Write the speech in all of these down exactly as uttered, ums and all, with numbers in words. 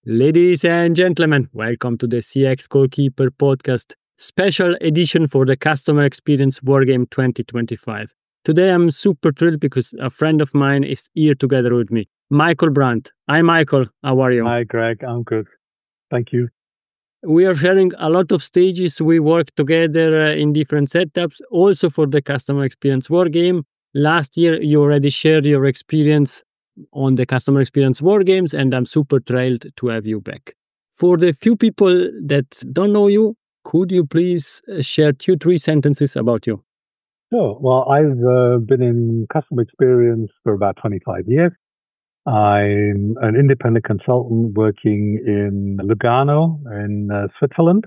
Ladies and gentlemen, welcome to the C X Goalkeeper Podcast, special edition for the Customer Experience Wargame twenty twenty-five. Today I'm super thrilled because a friend of mine is here together with me, Michael Brandt. Hi Michael, how are you? Hi Greg, I'm good. Thank you. We are sharing a lot of stages. We work together uh, in different setups, also for the Customer Experience Wargame. Last year, you already shared your experience on the Customer Experience Wargames, and I'm super thrilled to have you back. For the few people that don't know you, could you please uh, share two, three sentences about you? Sure. Well, I've uh, been in customer experience for about twenty-five years. I'm an independent consultant working in Lugano in uh, Switzerland,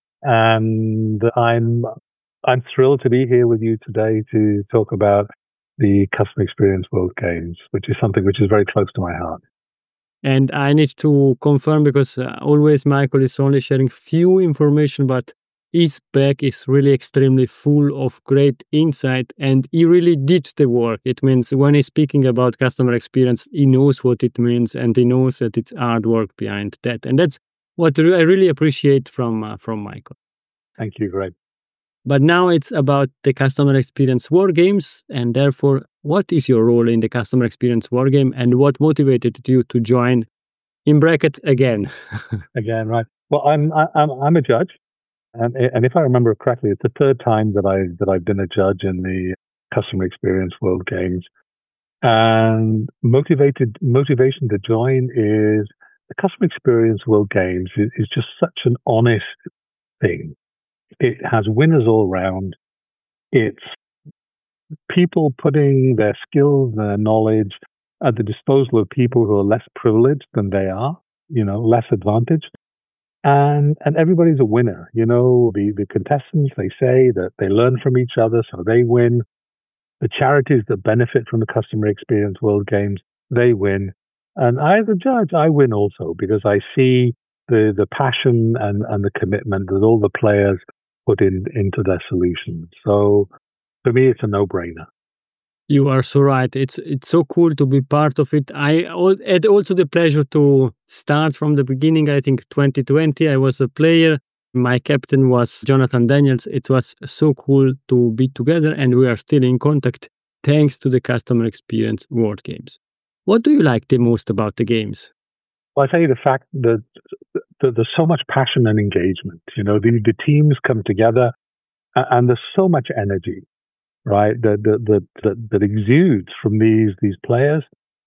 and I'm I'm thrilled to be here with you today to talk about the Customer Experience World Games, which is something which is very close to my heart. And I need to confirm because uh, always Michael is only sharing few information, but his bag is really extremely full of great insight, and he really did the work. It means when he's speaking about customer experience, he knows what it means, and he knows that it's hard work behind that. And that's what I really appreciate from uh, from Michael. Thank you, Greg. But now it's about the Customer Experience Wargames, and therefore, what is your role in the Customer Experience Wargame, and what motivated you to join, in bracket, again? Again, right. Well, I'm I'm I'm a judge, and and if I remember correctly, it's the third time that I that I've been a judge in the Customer Experience World Games. And motivated motivation to join is the Customer Experience World Games is, is just such an honest thing. It has winners all round. It's people putting their skills, their knowledge at the disposal of people who are less privileged than they are, you know, less advantaged. And and everybody's a winner. You know, the, the contestants, they say that they learn from each other, so they win. The charities that benefit from the Customer Experience World Games, they win. And I, as a judge, I win also because I see the, the passion and, and the commitment that all the players put in into their solutions. So for me, it's a no-brainer. You are so right. It's it's so cool to be part of it. I had also the pleasure to start from the beginning. I think twenty twenty, I was a player. My captain was Jonathan Daniels. It was so cool to be together, and we are still in contact thanks to the Customer Experience World Games. What do you like the most about the games? Well, I tell you the fact that, that there's so much passion and engagement. You know, the, the teams come together, and there's so much energy, right? That that that that, that exudes from these these players,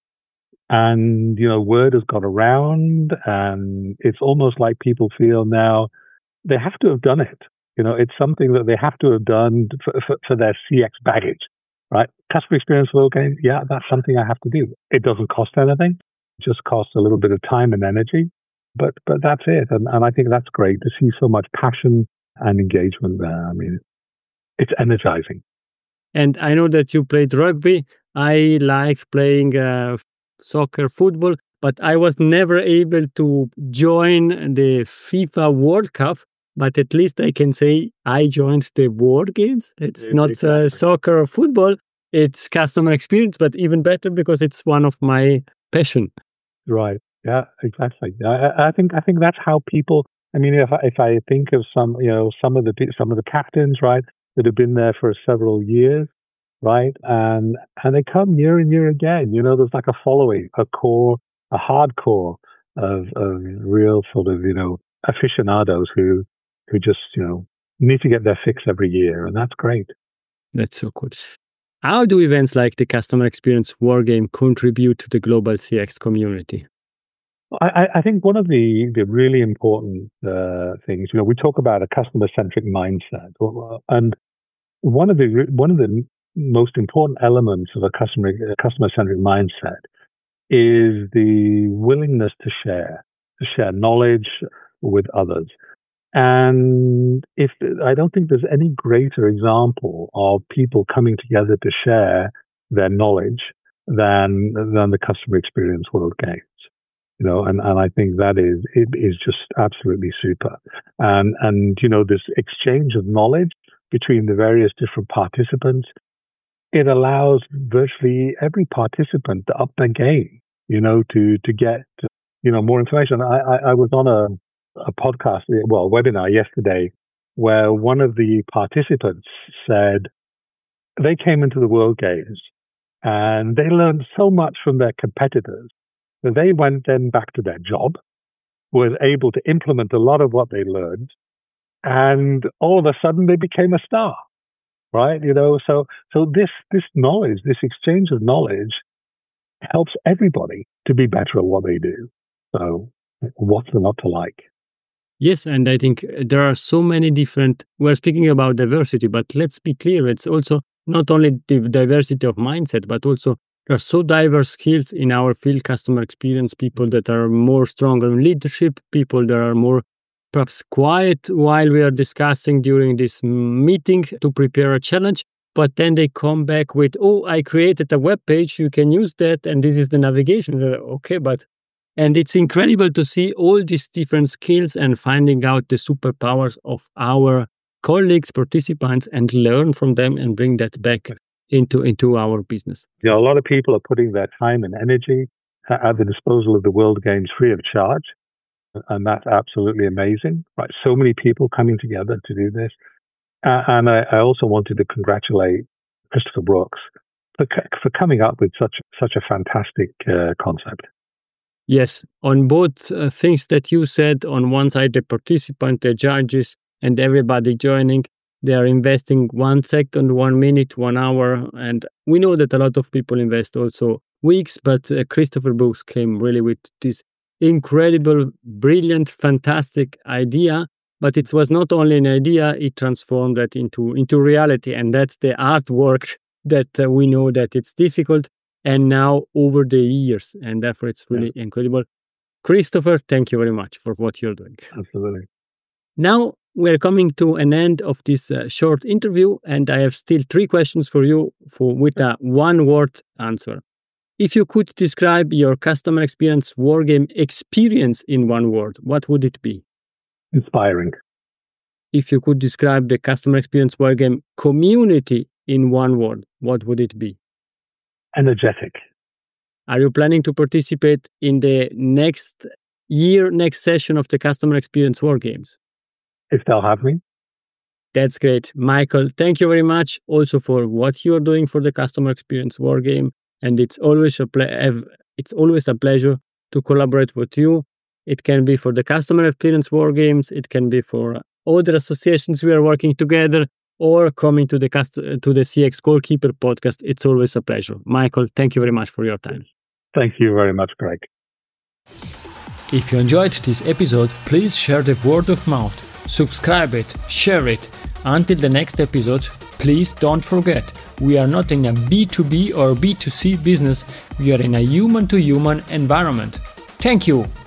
and you know, word has got around, and it's almost like people feel now they have to have done it. You know, it's something that they have to have done for, for, for their C X baggage, right? Customer Experience World Games, yeah, that's something I have to do. It doesn't cost anything. Just costs a little bit of time and energy, but but that's it. And, and I think that's great to see so much passion and engagement there. I mean, it's energizing. And I know that you played rugby. I like playing uh, soccer, football, but I was never able to join the FIFA World Cup. But at least I can say I joined the World Games. It's Exactly. not uh, soccer or football. It's customer experience, but even better because it's one of my passion. Right. Yeah, exactly. I, I think I think that's how people. I mean, if I, if I think of some, you know, some of the some of the captains, right, that have been there for several years, right, and and they come year and year again. You know, there's like a following, a core, a hardcore of of real sort of, you know, aficionados who who just, you know, need to get their fix every year, and that's great. That's so cool. How do events like the Customer Experience Wargame contribute to the global C X community? I, I think one of the, the really important uh, things, you know, we talk about a customer-centric mindset, and one of the one of the most important elements of a customer customer-centric mindset is the willingness to share, to share knowledge with others. And if I don't think there's any greater example of people coming together to share their knowledge than than the Customer Experience World Games. You know, and, and I think that is it is just absolutely super. And and you know, this exchange of knowledge between the various different participants, it allows virtually every participant to up their game, you know, to to get you know, more information. I, I, I was on a, a podcast, well, a webinar yesterday, where one of the participants said they came into the World Games and they learned so much from their competitors that they went then back to their job, were able to implement a lot of what they learned, and all of a sudden they became a star, right? You know, so so this this knowledge, this exchange of knowledge, helps everybody to be better at what they do. So what's there not to like? Yes, and I think there are so many different, we're speaking about diversity, but let's be clear, it's also not only the diversity of mindset, but also there are so diverse skills in our field, customer experience, people that are more stronger in leadership, people that are more perhaps quiet while we are discussing during this meeting to prepare a challenge, but then they come back with, oh, I created a web page, you can use that, and this is the navigation. Okay, but and it's incredible to see all these different skills and finding out the superpowers of our colleagues, participants, and learn from them and bring that back into, into our business. Yeah, a lot of people are putting their time and energy at the disposal of the World Games free of charge. And that's absolutely amazing, right? So many people coming together to do this. Uh, and I, I also wanted to congratulate Christopher Brooks for, for coming up with such, such a fantastic uh, concept. Yes, on both uh, things that you said, on one side, the participant, the judges, and everybody joining, they are investing one second, one minute, one hour. And we know that a lot of people invest also weeks, but uh, Christopher Brooks came really with this incredible, brilliant, fantastic idea. But it was not only an idea, it transformed that into, into reality. And that's the artwork that uh, we know that it's difficult. And now over the years, and therefore it's really yeah. incredible. Christopher, thank you very much for what you're doing. Absolutely. Now we're coming to an end of this uh, short interview, and I have still three questions for you for with a one-word answer. If you could describe your customer experience wargame experience in one word, what would it be? Inspiring. If you could describe the customer experience wargame community in one word, what would it be? Energetic. Are you planning to participate in the next year, next session of the Customer Experience Wargames? If they'll have me. That's great. Michael, thank you very much also for what you're doing for the Customer Experience Wargame. And it's always a ple- it's always a pleasure to collaborate with you. It can be for the Customer Experience Wargames. It can be for other associations we are working together, or coming to the cust- to the C X Goalkeeper podcast. It's always a pleasure. Michael, thank you very much for your time. Thank you very much, Greg. If you enjoyed this episode, please share the word of mouth. Subscribe it, share it. Until the next episode, please don't forget, we are not in a B two B or B two C business. We are in a human-to-human environment. Thank you.